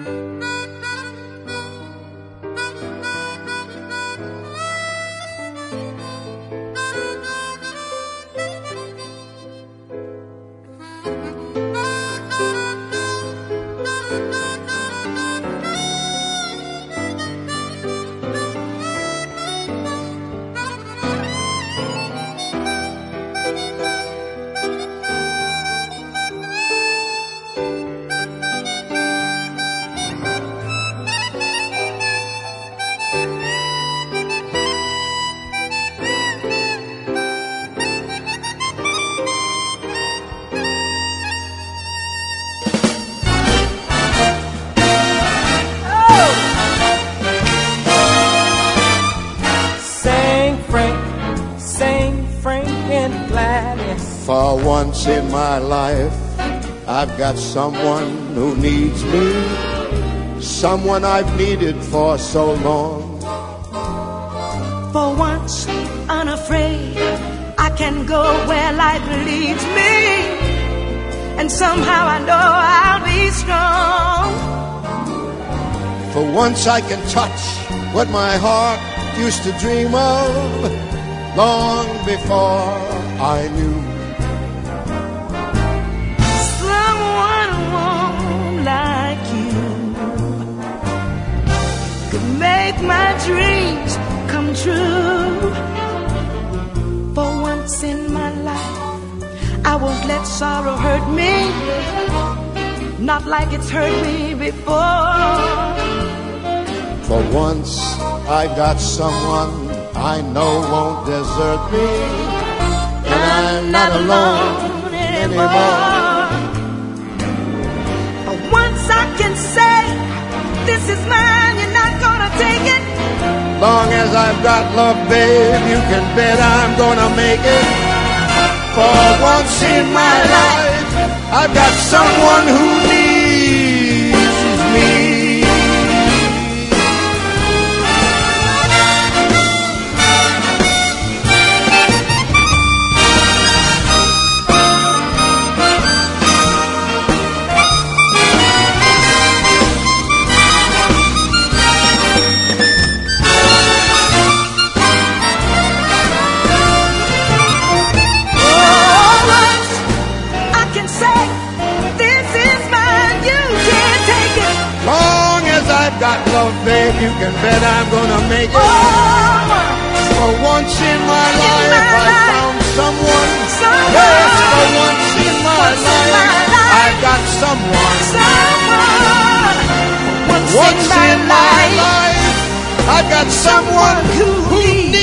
For once in my life, I've got someone who needs me, someone I've needed for so long. For once, unafraid, I can go where life leads me, and somehow I know I'll be strong. For once I can touch what my heart used to dream of long before I knew. Make my dreams come true. For once in my life, I won't let sorrow hurt me, not like it's hurt me before. For once I've got someone I know won't desert me, and I'm not alone anymore. For once I can say, this is mine, you're not gonna take it. Long as I've got love, babe, you can bet I'm gonna make it. For once in my life, I've got someone who needs me. Got love, babe, you can bet I'm gonna make it. For once in my life, I found someone. Yes, for once in my life, I've got someone. Once in my life, I've got someone who